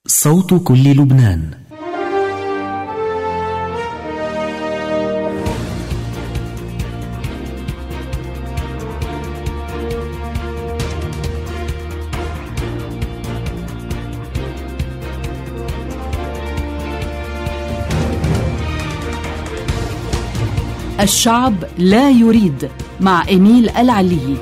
صوت كل لبنان. الشعب لا يريد مع إميل العلي.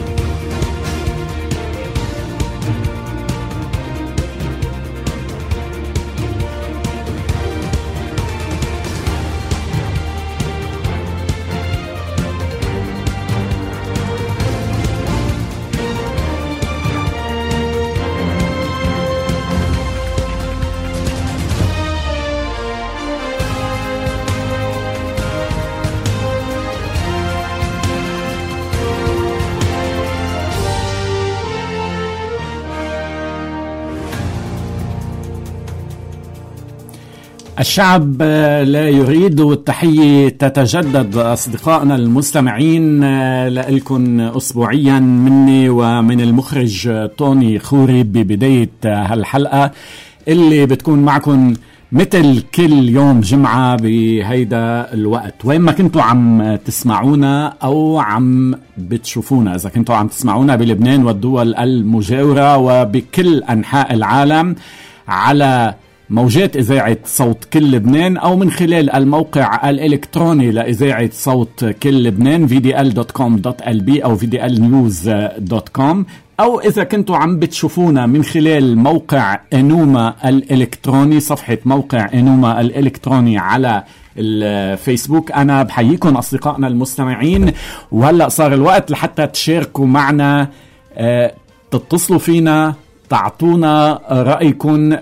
الشعب لا يريد، والتحية تتجدد أصدقائنا المستمعين لكم أسبوعيا مني ومن المخرج توني خوري ببداية هالحلقة اللي بتكون معكم مثل كل يوم جمعة بهيدا الوقت، وين ما كنتوا عم تسمعونا أو عم بتشوفونا. إذا كنتوا عم تسمعونا بلبنان والدول المجاورة وبكل أنحاء العالم على موجات إذاعة صوت كل لبنان، أو من خلال الموقع الإلكتروني لإذاعة صوت كل لبنان vdl.com.lb أو vdlnews.com، أو إذا كنتوا عم بتشوفونا من خلال موقع إنوما الإلكتروني، صفحة موقع إنوما الإلكتروني على الفيسبوك. أنا بحييكم أصدقائنا المستمعين، وهلأ صار الوقت لحتى تشاركوا معنا، تتصلوا فينا، تعطونا رأيكم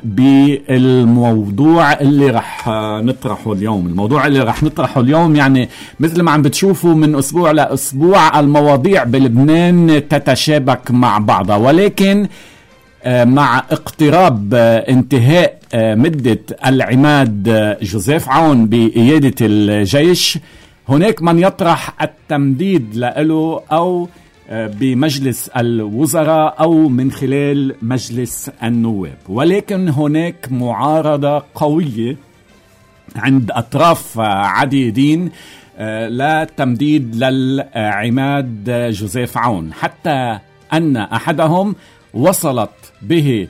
بالموضوع اللي رح نطرحه اليوم. الموضوع اللي رح نطرحه اليوم يعني مثل ما عم بتشوفوا من أسبوع لأسبوع المواضيع بلبنان تتشابك مع بعضها، ولكن مع اقتراب انتهاء مدة العماد جوزيف عون بقيادة الجيش، هناك من يطرح التمديد له أو بمجلس الوزراء أو من خلال مجلس النواب، ولكن هناك معارضة قوية عند أطراف عديدين لا تمديد للعماد جوزيف عون، حتى أن أحدهم وصلت به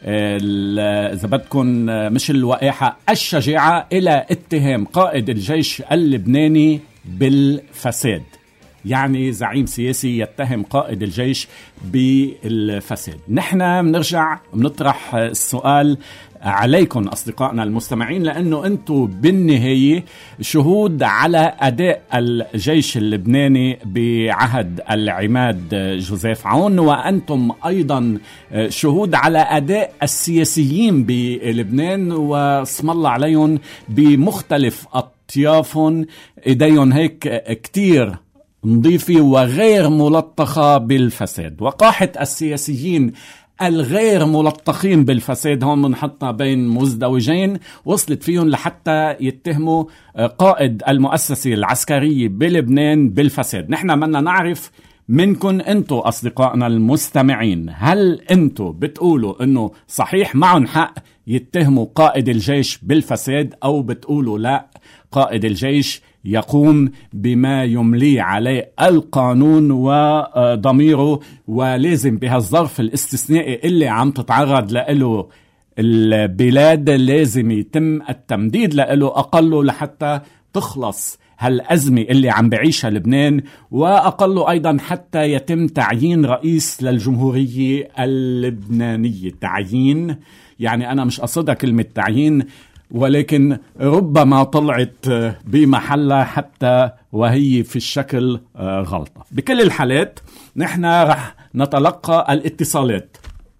إذا بدكم مش الوقاحة، الشجاعة إلى اتهام قائد الجيش اللبناني بالفساد. يعني زعيم سياسي يتهم قائد الجيش بالفساد. نحن بنرجع بنطرح السؤال عليكم أصدقائنا المستمعين، لأنه أنتم بالنهاية شهود على أداء الجيش اللبناني بعهد العماد جوزيف عون، وأنتم أيضا شهود على أداء السياسيين بلبنان واسم الله عليهم بمختلف أطيافهم، إيديهم هيك كتير نظيفة وغير ملطخة بالفساد. وقاحة السياسيين الغير ملطخين بالفساد هون منحطة بين مزدوجين وصلت فيهم لحتى يتهموا قائد المؤسسة العسكرية بلبنان بالفساد. نحن بدنا نعرف منكم انتو أصدقائنا المستمعين، هل انتو بتقولوا انه صحيح معهم حق يتهموا قائد الجيش بالفساد، او بتقولوا لا، قائد الجيش يقوم بما يملي عليه القانون وضميره، ولازم بهالظرف الاستثنائي اللي عم تتعرض له البلاد لازم يتم التمديد له أقله لحتى تخلص هالأزمة اللي عم بعيشها لبنان، وأقله أيضا حتى يتم تعيين رئيس للجمهورية اللبنانية. تعيين يعني أنا مش قصدها كلمة تعيين، ولكن ربما طلعت بمحلها حتى وهي في الشكل غلطة. بكل الحالات نحن رح نتلقى الاتصالات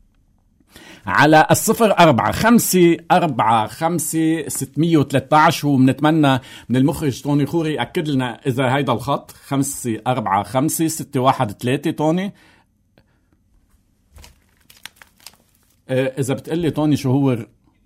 على 04-545-613، وبنتمنى من المخرج توني خوري أكد لنا إذا هيدا الخط 545-613. توني إذا بتقلي توني شو هو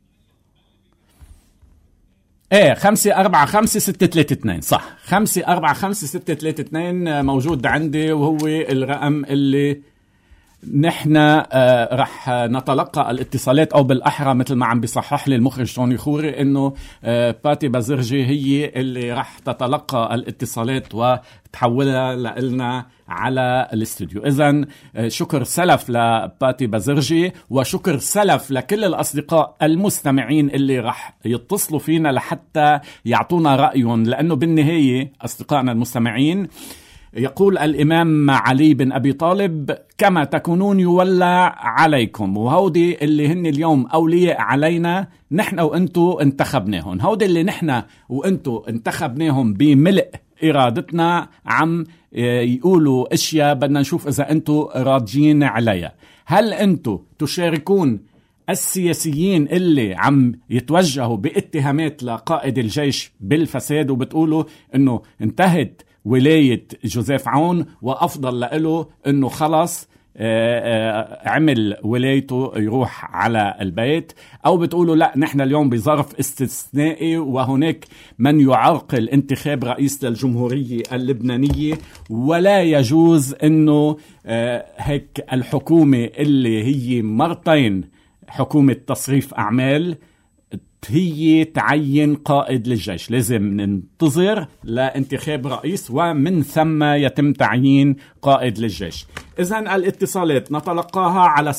545-632 صح، 545-632 موجود عندي، وهو الرقم اللي نحن رح نتلقى الاتصالات، أو بالأحرى مثل ما عم بيصحح لي المخرج توني خوري إنه باتي بازرجي هي اللي رح تتلقى الاتصالات وتحولها لنا على الاستوديو. إذن شكر سلف لباتي بازرجي، وشكر سلف لكل الأصدقاء المستمعين اللي رح يتصلوا فينا لحتى يعطونا رأيهم، لأنه بالنهاية أصدقائنا المستمعين يقول الإمام علي بن أبي طالب: كما تكونون يولى عليكم. وهودي اللي هن اليوم أولياء علينا، نحن وأنتو انتخبناهم. هودي اللي نحن وأنتو انتخبناهم بملء إرادتنا عم يقولوا أشياء بدنا نشوف إذا أنتو راضيين عليها. هل أنتو تشاركون السياسيين اللي عم يتوجهوا باتهامات لقائد الجيش بالفساد وبتقولوا إنه انتهت ولاية جوزيف عون وأفضل له أنه خلص عمل ولايته يروح على البيت؟ أو بتقولوا لا، نحن اليوم بظرف استثنائي وهناك من يعرقل انتخاب رئيس للجمهورية اللبنانية ولا يجوز أنه هيك الحكومة اللي هي مرتين حكومة تصريف أعمال هي تعين قائد للجيش، لازم ننتظر لانتخاب رئيس ومن ثم يتم تعيين قائد للجيش. إذن الاتصالات نتلقاها على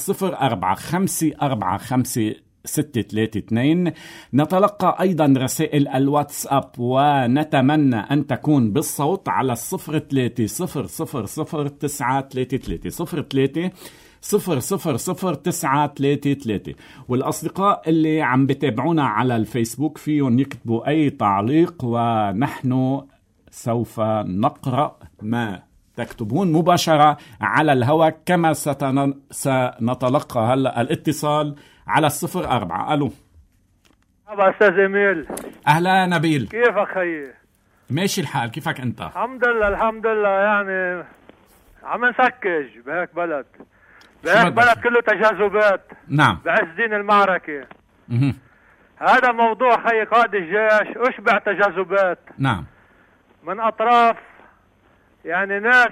0454456632. نتلقى أيضا رسائل الواتساب ونتمنى أن تكون بالصوت على 03000933 03000933. والأصدقاء اللي عم بتابعونا على الفيسبوك فيهم يكتبوا أي تعليق ونحن سوف نقرأ ما تكتبون مباشرة على الهواء، كما سنتلقى هلأ الاتصال على 04. ألو. مرحبا أستاذ إيميل. أهلا نبيل، كيفك خيي؟ ماشي الحال، كيفك أنت؟ الحمد لله الحمد لله، يعني عم نسكج بهيك بلد، بهيك بلد كله تجاذبات. نعم. بعز دين المعركة. هذا موضوع خي قائد الجيش أشبع تجاذبات. نعم. من أطراف يعني ناس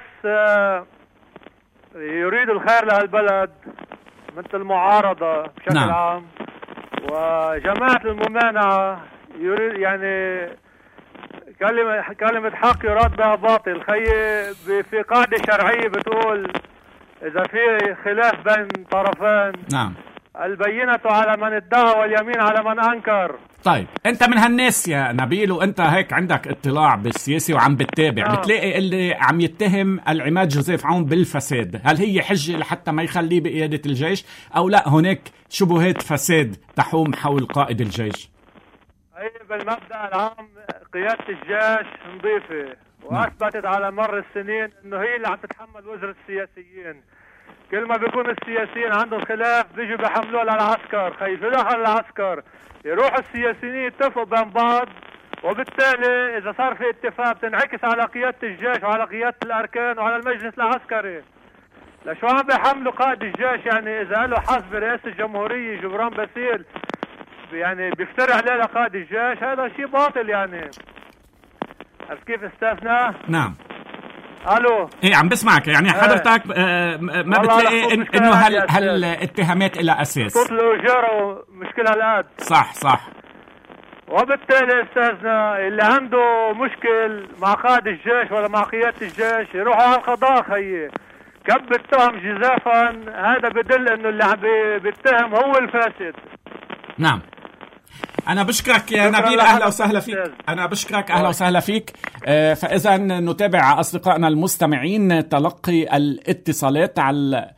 يريدوا الخير لهالبلد مثل المعارضة بشكل نعم. عام، وجماعة الممانعة يريد يعني كلمة حق يراد بها باطل. في قاعدة شرعية بتقول إذا في خلاف بين طرفين، نعم، البينة على من ادعى واليمين على من أنكر. طيب أنت من هالناس يا نبيل، وأنت هيك عندك اطلاع بالسياسي وعم بتتابع، نعم. بتلاقي اللي عم يتهم العماد جوزيف عون بالفساد، هل هي حجة لحتى ما يخليه بقيادة الجيش، أو لا هناك شبهات فساد تحوم حول قائد الجيش؟ أي بالمبدأ العام قيادة الجيش نظيفة، وأثبتت على مر السنين إنه هي اللي عم تتحمل وزر السياسيين. كل ما بيكون السياسيين عندهم خلاف بيجوا بيحملوه للعسكر، خايفين على العسكر، يروحوا السياسيين يتفقوا بين بعض، وبالتالي إذا صار في اتفاق بتنعكس على قيادة الجيش وعلى قيادة الأركان وعلى المجلس العسكري. لشو عم بيحملوا قائد الجيش؟ يعني إذا له حظ برئاسة الجمهورية جبران باسيل يعني بيفترع عليه لقائد الجيش، هذا شيء باطل. يعني عرفت كيف استاذنا؟ نعم. الو. ايه عم بسمعك، يعني حضرتك ما بتلاقي انه هالاتهامات لها اساس؟ تطلعوا جروا مشكلة هالقد. صح. وبالتالي استاذنا اللي عنده مشكل مع قائد الجيش ولا مع قيادة الجيش يروحوا على القضاء خيي. كب التهم جزافا، هذا بدل انه اللي عم بيتهم هو الفاسد. نعم. أنا بشكرك يا نبيل، أهلا وسهلا فيك. أنا بشكرك، أهلا وسهلا فيك. فإذا نتابع أصدقائنا المستمعين تلقي الاتصالات على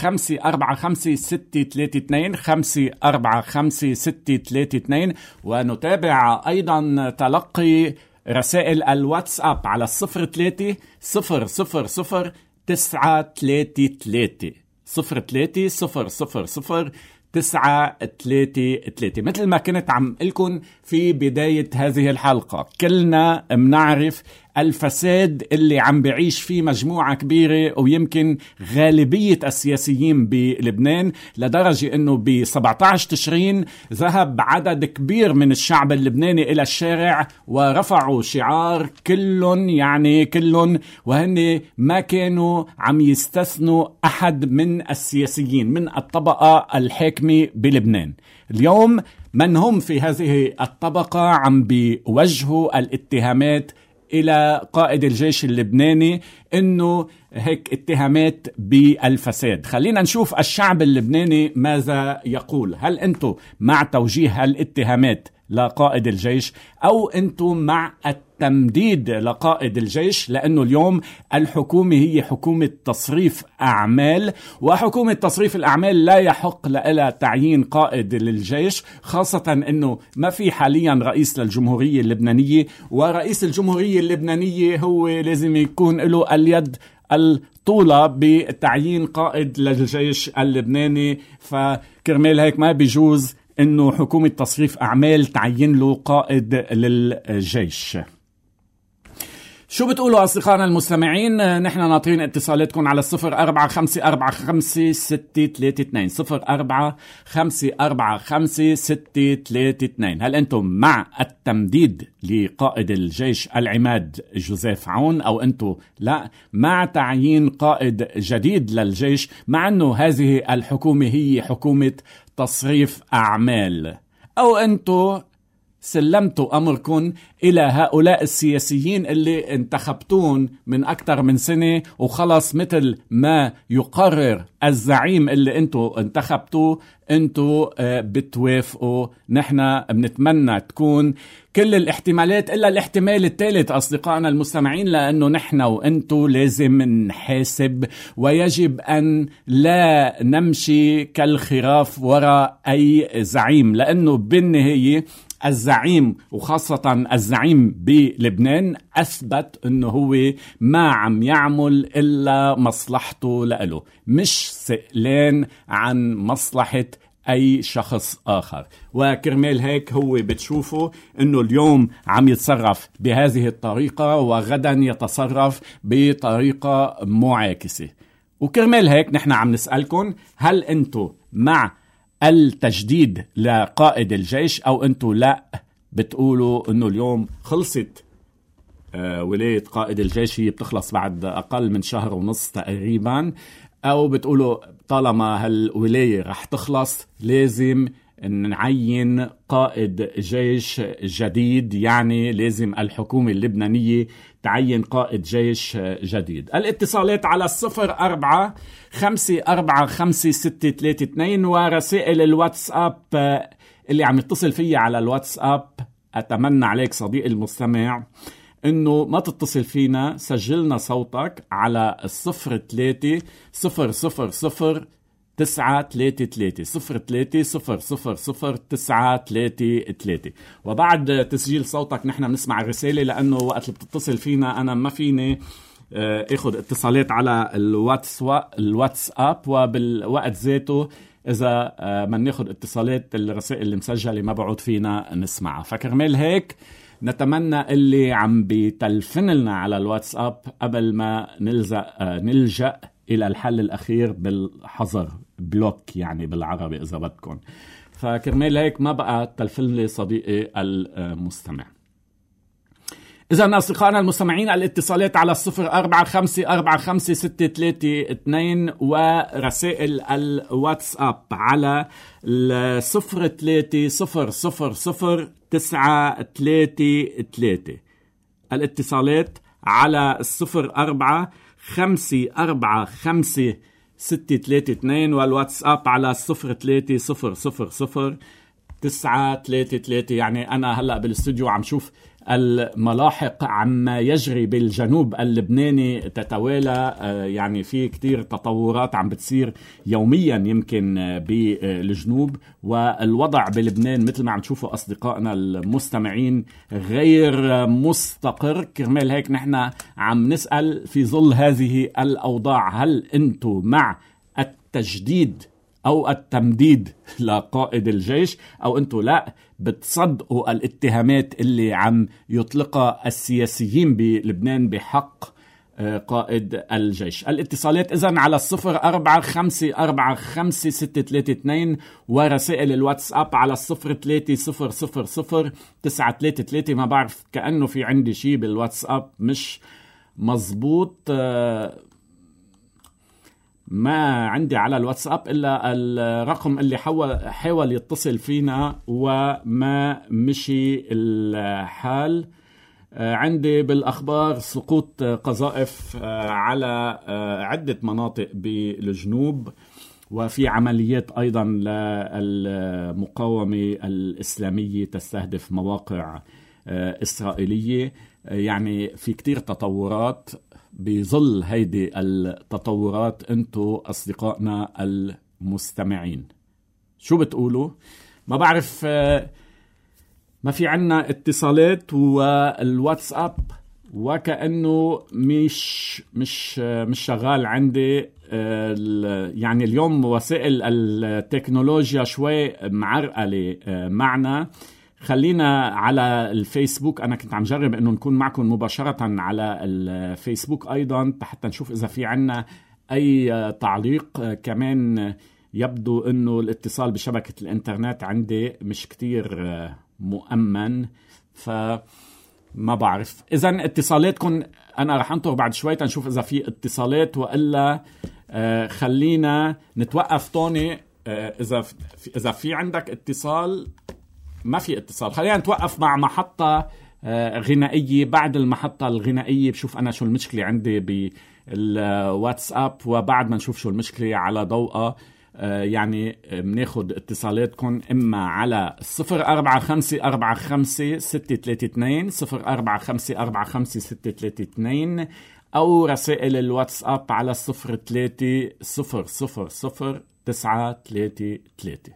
545632 545632، ونتابع أيضا تلقي رسائل الواتساب على 03000933 03000933. مثل ما كنت عم لكم في بداية هذه الحلقة، كلنا منعرف الفساد اللي عم بعيش فيه مجموعة كبيرة ويمكن غالبية السياسيين بلبنان، لدرجة أنه ب 17 تشرين ذهب عدد كبير من الشعب اللبناني إلى الشارع ورفعوا شعار كلهم، وهن ما كانوا عم يستثنوا أحد من السياسيين من الطبقة الحاكمة بلبنان. اليوم من هم في هذه الطبقة عم بيوجهوا الاتهامات إلى قائد الجيش اللبناني إنه هيك اتهامات بالفساد. خلينا نشوف الشعب اللبناني ماذا يقول. هل أنتم مع توجيه الاتهامات لقائد الجيش أو أنتم مع التمديد لقائد الجيش؟ لأنه اليوم الحكومة هي حكومة تصريف أعمال، وحكومة تصريف الأعمال لا يحق لها تعيين قائد للجيش، خاصة أنه ما في حاليا رئيس للجمهورية اللبنانية، ورئيس الجمهورية اللبنانية هو لازم يكون له اليد الطولة بتعيين قائد للجيش اللبناني. فكرمال هيك ما بيجوز انه حكومة تصريف اعمال تعين له قائد للجيش. شو بتقولوا أصدقائنا المستمعين؟ نحن ناطرين اتصالاتكم على 04545632 04545632. هل أنتم مع التمديد لقائد الجيش العماد جوزيف عون، أو أنتم لا مع تعيين قائد جديد للجيش، مع أنه هذه الحكومة هي حكومة تصريف أعمال، أو أنتم سلمتوا أمركم إلى هؤلاء السياسيين اللي انتخبتون من أكثر من سنة وخلص مثل ما يقرر الزعيم اللي انتوا انتخبتوه انتوا بتوافقوا؟ نحن بنتمنى تكون كل الاحتمالات إلا الاحتمال الثالث أصدقائنا المستمعين، لأنه نحن وانتوا لازم نحاسب، ويجب أن لا نمشي كالخراف وراء أي زعيم، لأنه بالنهاية الزعيم وخاصة الزعيم بلبنان أثبت أنه هو ما عم يعمل إلا مصلحته لأله، مش سئلان عن مصلحة أي شخص آخر. وكرمال هيك هو بتشوفه أنه اليوم عم يتصرف بهذه الطريقة وغدا يتصرف بطريقة معاكسة. وكرمال هيك نحن عم نسألكم، هل أنتوا مع التجديد لقائد الجيش أو أنتوا لا بتقولوا أنه اليوم خلصت ولاية قائد الجيش، هي بتخلص بعد أقل من شهر ونص تقريبا، أو بتقولوا طالما هالولاية رح تخلص لازم نعين قائد جيش جديد، يعني لازم الحكومة اللبنانية تعين قائد جيش جديد. الاتصالات على 04545632 ورسائل الواتساب اللي عم يتصل فيها على الواتساب. أتمنى عليك صديقي المستمع انه ما تتصل فينا، سجلنا صوتك على 03000933 وبعد تسجيل صوتك نحن بنسمع الرسالة، لأنه وقت اللي بتتصل فينا أنا ما فيني اخذ اتصالات على الواتساب، وبالوقت ذاته إذا ما ناخذ اتصالات الرسائل اللي مسجلة ما بعود فينا نسمعها. فكرمال هيك نتمنى اللي عم بيتلفن لنا على الواتساب قبل ما نلجأ إلى الحل الأخير بالحظر، بلوك يعني بالعربي إذا بدكم. فكرمال هيك ما بقى تلفن لي صديقي المستمع. إذا أصدقائنا المستمعين الاتصالات على 04545632 ورسائل الواتساب على 03000933. الاتصالات على 04545632 والواتساب على 03000933. يعني أنا هلأ بالاستوديو عم شوف الملاحق عما يجري بالجنوب اللبناني تتوالى، يعني في كتير تطورات عم بتصير يوميا يمكن بالجنوب، والوضع بلبنان مثل ما عم تشوفوا أصدقائنا المستمعين غير مستقر. كرمال هيك نحن عم نسأل في ظل هذه الأوضاع، هل أنتم مع التجديد أو التمديد لقائد الجيش، أو أنتوا لا بتصدقوا الاتهامات اللي عم يطلقها السياسيين بلبنان بحق قائد الجيش. الاتصالات إذن على 04545632 ورسائل الواتساب على 03000933. ما بعرف، كأنه في عندي شيء بالواتساب مش مزبوط. ما عندي على الواتساب إلا الرقم اللي حاول يتصل فينا وما مشي الحال. عندي بالأخبار سقوط قذائف على عدة مناطق بالجنوب، وفي عمليات أيضا للمقاومة الإسلامية تستهدف مواقع إسرائيلية. يعني في كتير تطورات. بظل هيدي التطورات انتو أصدقائنا المستمعين شو بتقولوا؟ ما بعرف، ما في عنا اتصالات والواتساب وكأنه مش شغال عندي. يعني اليوم وسائل التكنولوجيا شوي معرقلة معنا. خلينا على الفيسبوك. أنا كنت عم جرب أنه نكون معكم مباشرة على الفيسبوك أيضا حتى نشوف إذا في عنا أي تعليق. كمان يبدو أنه الاتصال بشبكة الإنترنت عندي مش كتير مؤمن، فما بعرف. إذن اتصالاتكم أنا رح أنطر بعد شوي نشوف إذا في اتصالات، وإلا خلينا نتوقف. طوني إذا في عندك اتصال. ما في اتصال، خلينا نتوقف مع محطة غنائية. بعد المحطة الغنائية بشوف أنا شو المشكلة عندي بالواتساب، وبعد ما نشوف شو المشكلة على ضوءة يعني بناخد اتصالاتكم إما على 04545632 04545632 أو رسائل الواتساب على 03000933.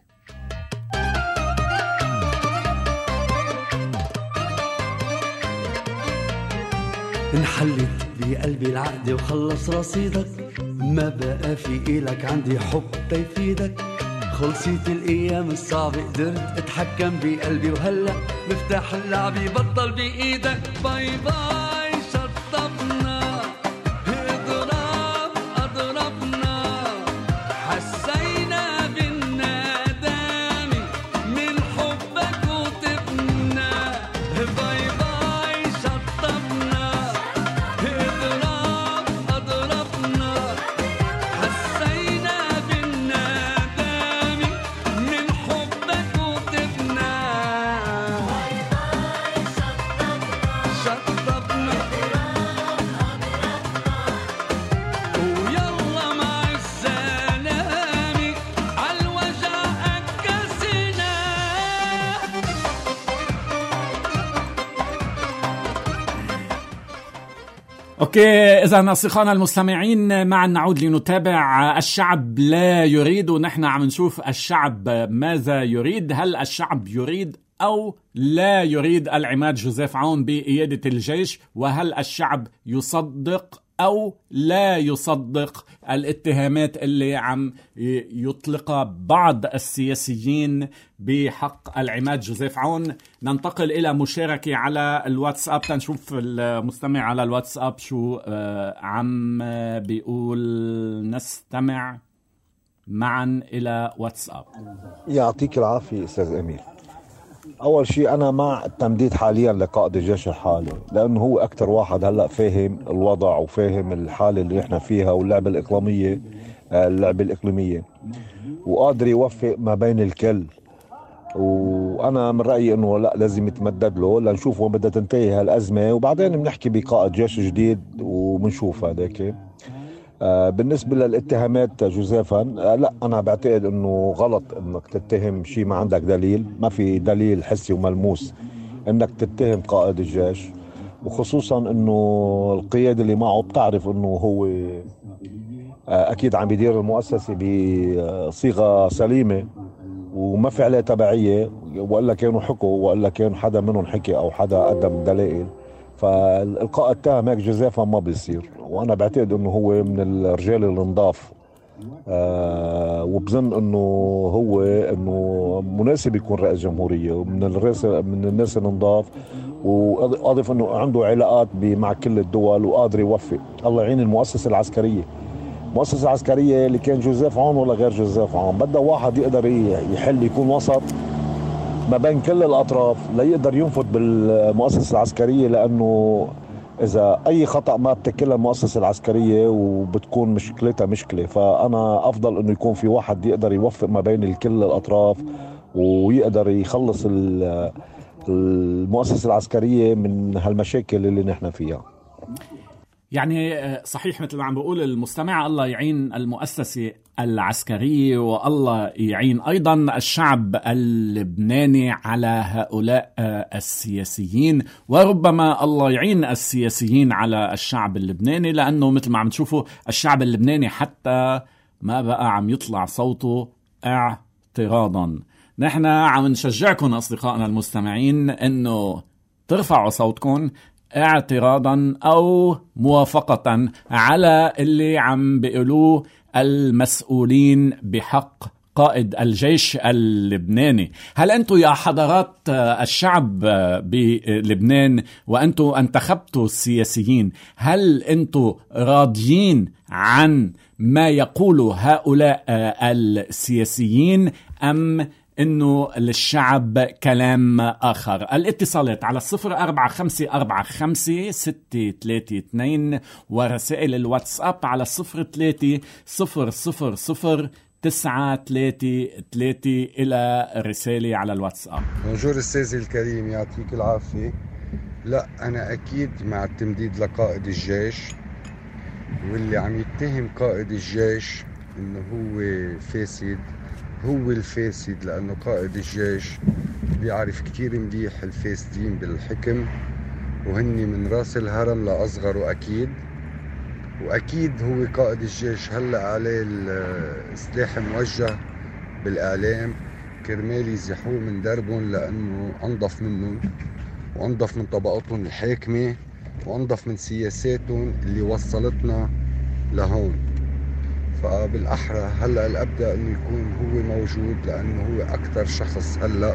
انحلت بقلبي العقد وخلص رصيدك، ما بقى في إلك عندي حب تيفيدك. خلصت الأيام الصعبة قدرت اتحكم بقلبي، وهلأ مفتاح اللعب بطل بإيدك. باي باي شطبنا أضربنا، حسينا بالندامة من حبك وطبنا. باي باي شطبنا أضربنا، حسينا بالندامة من حبك وطبنا. شطبنا ويلا مع السلامة عالوجع أكسنا. أوكي، إذا أصدقائنا المستمعين معا نعود لنتابع الشعب لا يريد. ونحن عم نشوف الشعب ماذا يريد. هل الشعب يريد أو لا يريد العماد جوزيف عون بقيادة الجيش؟ وهل الشعب يصدق أو لا يصدق الاتهامات اللي عم يطلقها بعض السياسيين بحق العماد جوزيف عون؟ ننتقل إلى مشاركة على الواتساب تنشوف المستمع على الواتساب شو عم بيقول. نستمع معا إلى واتساب. يعطيك العافية أستاذ أمير. أول شيء أنا مع التمديد حاليا لقائد الجيش الحالي، لأنه هو أكتر واحد هلأ فاهم الوضع وفاهم الحالة اللي إحنا فيها واللعبة الإقليمية وقادر يوفق ما بين الكل. وأنا من رأيي أنه لا، لازم يتمدد له لنشوف وين بدها تنتهي هالأزمة، وبعدين بنحكي بقائد جيش جديد وبنشوف هذاك. بالنسبة للاتهامات جوزيفا، لا، أنا بعتقد أنه غلط أنك تتهم شيء ما عندك دليل. ما في دليل حسي وملموس أنك تتهم قائد الجيش، وخصوصا أنه القيادة اللي معه بتعرف أنه هو أكيد عم يدير المؤسسة بصيغة سليمة وما في عليه تبعية، وإلا كانوا حكوا، وإلا كان حدا منهم حكي أو حدا قدم دلائل. فالقاء التهم هيك جوزيفا ما بيصير، وانا بعتقد انه هو من الرجال اللي نضاف وبظن انه هو انه مناسب يكون رئيس جمهورية من الناس النضاف، واضف انه عنده علاقات مع كل الدول وقادر يوفق. الله يعين المؤسسة العسكرية. المؤسسة العسكرية اللي كان جوزيف عون ولا غير جوزيف عون، بدها واحد يقدر يحل، يكون وسط ما بين كل الأطراف ليقدر ينفذ بالمؤسسة العسكرية، لأنه إذا أي خطأ ما بتكلها المؤسسة العسكرية وبتكون مشكلتها مشكلة. فأنا أفضل أنه يكون في واحد يقدر يوفق ما بين كل الأطراف ويقدر يخلص المؤسسة العسكرية من هالمشاكل اللي نحن فيها. يعني صحيح مثل ما عم بقول المستمع، الله يعين المؤسسة العسكرية والله يعين أيضا الشعب اللبناني على هؤلاء السياسيين، وربما الله يعين السياسيين على الشعب اللبناني، لأنه مثل ما عم تشوفوا الشعب اللبناني حتى ما بقى عم يطلع صوته اعتراضا. نحن عم نشجعكم أصدقائنا المستمعين أنه ترفعوا صوتكم اعتراضا أو موافقة على اللي عم بيقولوه المسؤولين بحق قائد الجيش اللبناني. هل أنتم يا حضرات الشعب بلبنان وأنتم انتخبتوا السياسيين، هل أنتم راضيين عن ما يقول هؤلاء السياسيين أم إنه للشعب كلام آخر؟ الاتصالات على 045456332 ورسائل الواتساب على 0300000933 إلى رسالة على الواتساب. بونجور أستاذي الكريم، يعطيك العافية. لا، أنا أكيد مع التمديد لقائد الجيش، واللي عم يتهم قائد الجيش إنه هو فاسد هو الفاسد، لأنه قائد الجيش بيعرف كتير مليح الفاسدين بالحكم، وهني من راس الهرم لأصغره أكيد. وأكيد هو قائد الجيش هلأ عليه السلاح موجه بالإعلام كرمال يزحوه من دربهم، لأنه أنظف منهم وأنظف من طبقاتهم الحاكمة وأنظف من سياساتهم اللي وصلتنا لهون. فبالأحرى هلأ الأبدأ أنه يكون هو موجود، لأنه هو أكتر شخص هلأ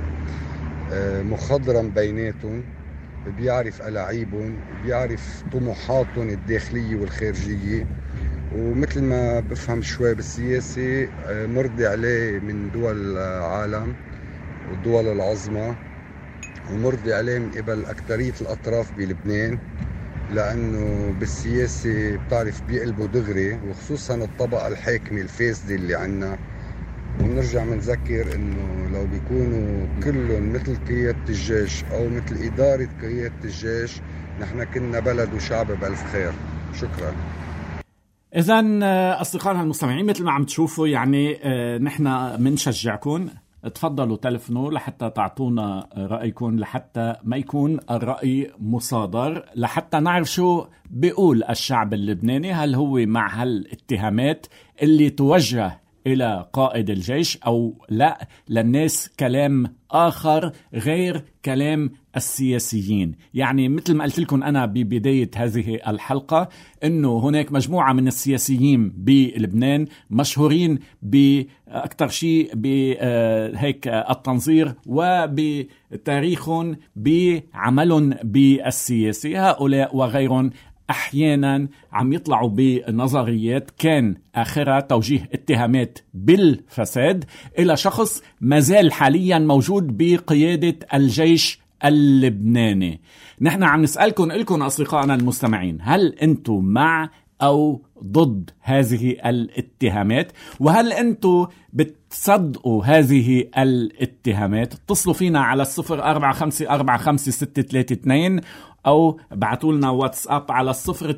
مخضرم بيناتهم، بيعرف ألاعيبهم، بيعرف طموحاتهم الداخلية والخارجية، ومثل ما بفهم شوي بالسياسة مرضي عليه من دول العالم والدول العظمى، ومرضي عليه من قبل أكترية الأطراف بلبنان، لأنه بالسياسة بتعرف بيقلبوا دغري، وخصوصا الطبقة الحاكمة الفاسدة اللي عنا. ونرجع منذكر إنه لو بيكونوا كلهم مثل قيادة الجيش أو مثل إدارة قيادة الجيش، نحن كنا بلد وشعب بألف خير. شكرا. إذن أصدقائنا المستمعين، مثل ما عم تشوفوا يعني نحن منشجعكم، تفضلوا تلفنوا لحتى تعطونا رأيكم، لحتى ما يكون الرأي مصادر، لحتى نعرف شو بيقول الشعب اللبناني. هل هو مع هالاتهامات اللي توجه إلى قائد الجيش أو لا، للناس كلام آخر غير كلام السياسيين؟ يعني مثل ما قلت لكم أنا ببداية هذه الحلقة أنه هناك مجموعة من السياسيين بلبنان مشهورين بأكثر شيء بهيك التنظير وبتاريخهم بعملهم بالسياسة. هؤلاء وغيرهم أحيانا عم يطلعوا بنظريات كان آخرها توجيه اتهامات بالفساد إلى شخص مازال حاليا موجود بقيادة الجيش اللبناني. نحن عم نسألكم إلكم أصدقائنا المستمعين، هل أنتم مع أو ضد هذه الاتهامات؟ وهل أنتم بتصدقوا هذه الاتهامات؟ اتصلوا فينا على 045456332 أو بعتوا لنا واتساب على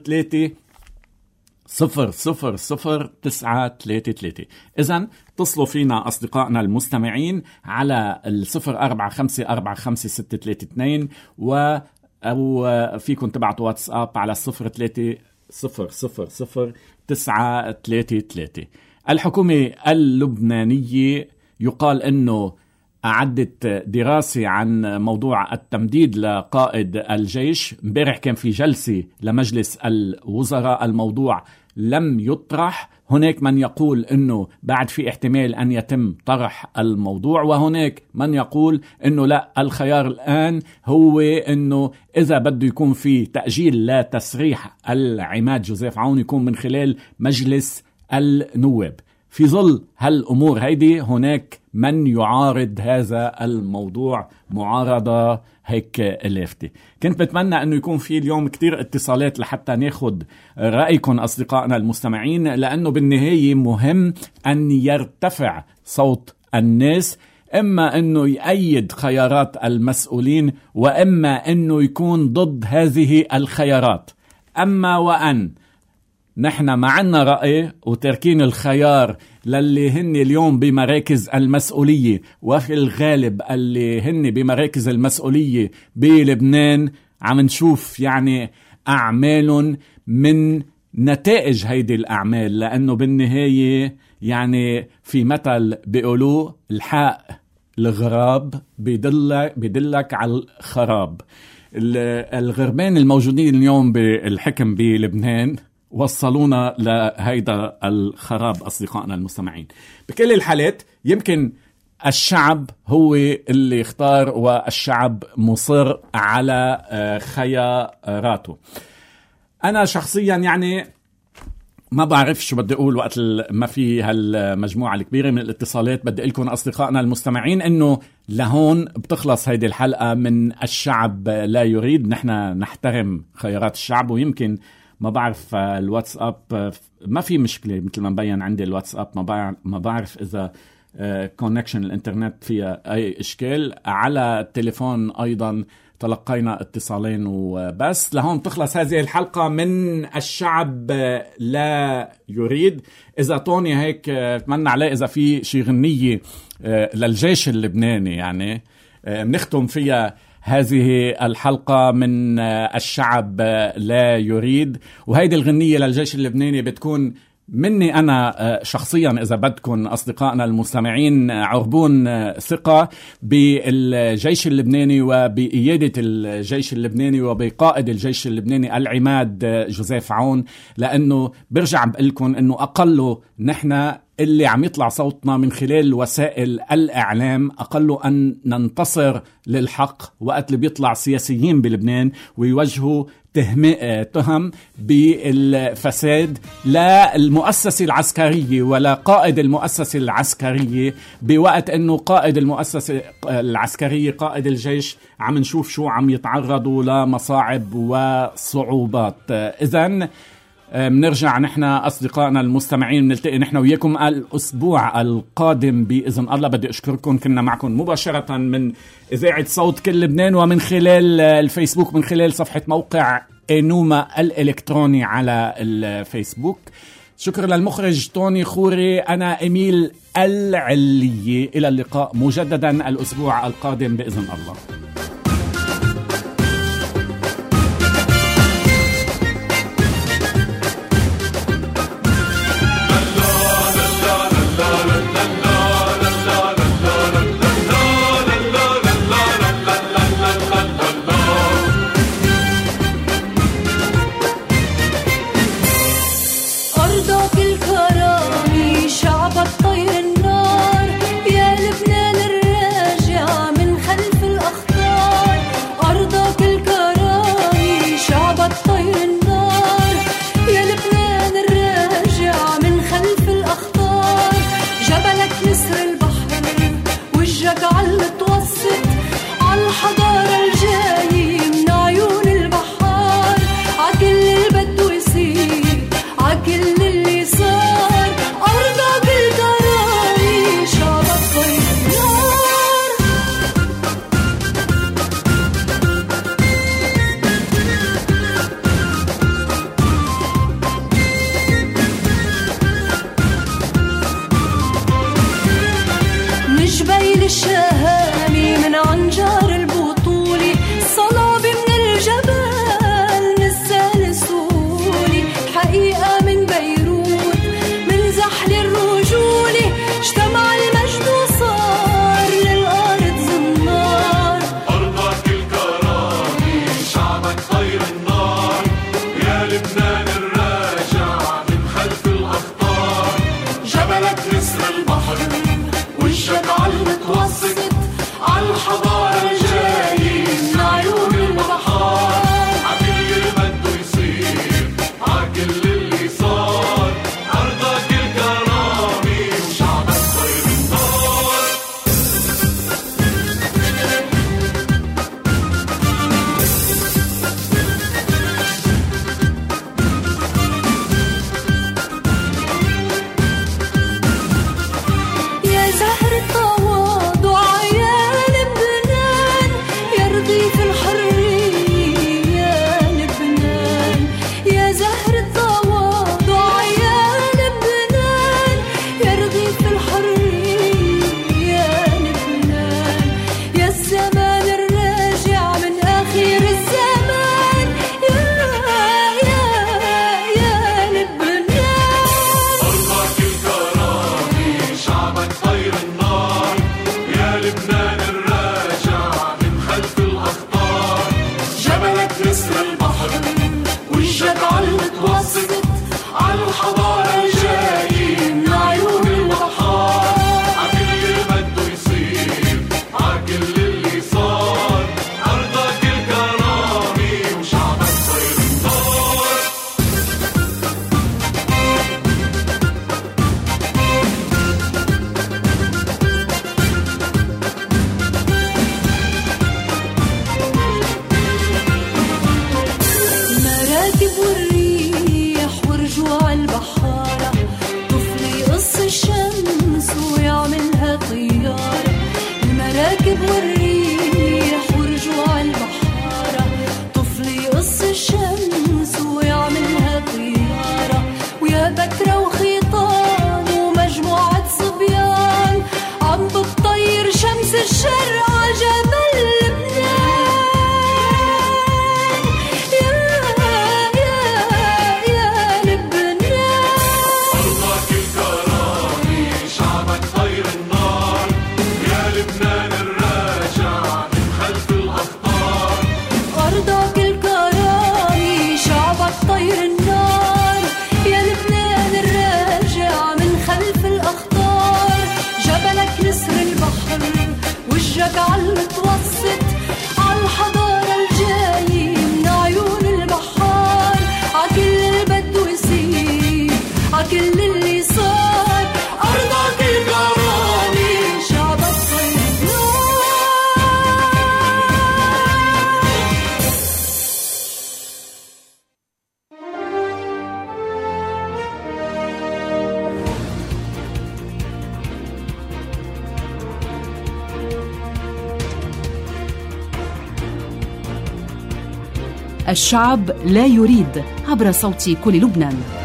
0300000933. إذن اتصلوا فينا أصدقائنا المستمعين على 045456332 أو فيكم تبعتوا واتساب على 030000933. الحكومة اللبنانية يقال أنه أعدت دراسة عن موضوع التمديد لقائد الجيش. امبارح كان في جلسة لمجلس الوزراء، الموضوع لم يطرح. هناك من يقول أنه بعد في احتمال أن يتم طرح الموضوع، وهناك من يقول أنه لا، الخيار الآن هو أنه إذا بده يكون في تأجيل لتسريح العماد جوزيف عون يكون من خلال مجلس النواب. في ظل هالأمور هيدي هناك من يعارض هذا الموضوع معارضة هيك لافتة. كنت بتمنى أنه يكون في اليوم كتير اتصالات لحتى ناخد رأيكم أصدقائنا المستمعين، لأنه بالنهاية مهم أن يرتفع صوت الناس، إما أنه يأيد خيارات المسؤولين وإما أنه يكون ضد هذه الخيارات. أما وأن نحن معنا رأي وتركين الخيار للي هن اليوم بمراكز المسؤولية، وفي الغالب اللي هن بمراكز المسؤولية بلبنان عم نشوف يعني أعمال من نتائج هيدي الأعمال. لأنه بالنهاية يعني في مثل بيقولوه الحق الغراب بيدلك على الخراب. الغربان الموجودين اليوم بالحكم بلبنان وصلونا لهيدا الخراب أصدقائنا المستمعين. بكل الحالات يمكن الشعب هو اللي اختار، والشعب مصر على خياراته. أنا شخصيا يعني ما بعرف شو بدي أقول وقت ما في هالمجموعة الكبيرة من الاتصالات. بدي لكم أصدقائنا المستمعين إنه لهون بتخلص هيدي الحلقة من الشعب لا يريد. نحن نحترم خيارات الشعب، ويمكن ما بعرف الواتساب ما في مشكلة مثل ما مبين عندي الواتساب. ما بعرف إذا كونكشن الانترنت فيها أي إشكال. على التليفون أيضا تلقينا اتصالين وبس. لهون تخلص هذه الحلقة من الشعب لا يريد. إذا طوني هيك اتمنى عليه إذا في شي غنية للجيش اللبناني يعني بنختم فيها هذه الحلقة من الشعب لا يريد. وهيدي الغنية للجيش اللبناني بتكون مني أنا شخصيا إذا بدكم أصدقائنا المستمعين عربون ثقة بالجيش اللبناني وبقيادة الجيش اللبناني وبقائد الجيش اللبناني العماد جوزيف عون. لأنه برجع بقلكم أنه أقله نحن اللي عم يطلع صوتنا من خلال وسائل الإعلام، أقله أن ننتصر للحق وقت اللي بيطلع سياسيين بلبنان ويوجهوا تهم بالفساد للمؤسسة العسكرية ولا قائد المؤسسة العسكرية، بوقت أنه قائد المؤسسة العسكرية قائد الجيش عم نشوف شو عم يتعرضوا لمصاعب وصعوبات. إذن منرجع نحن أصدقائنا المستمعين نلتقي نحن وياكم الأسبوع القادم بإذن الله. بدي أشكركم، كنا معكم مباشرة من إذاعة صوت كل لبنان ومن خلال الفيسبوك من خلال صفحة موقع إنوما الإلكتروني على الفيسبوك. شكرا للمخرج توني خوري. أنا إميل العلية، إلى اللقاء مجددا الأسبوع القادم بإذن الله. الطير النار يا لبنان الراجع من خلف الأخطار. الشعب لا يريد عبر صوت كل لبنان.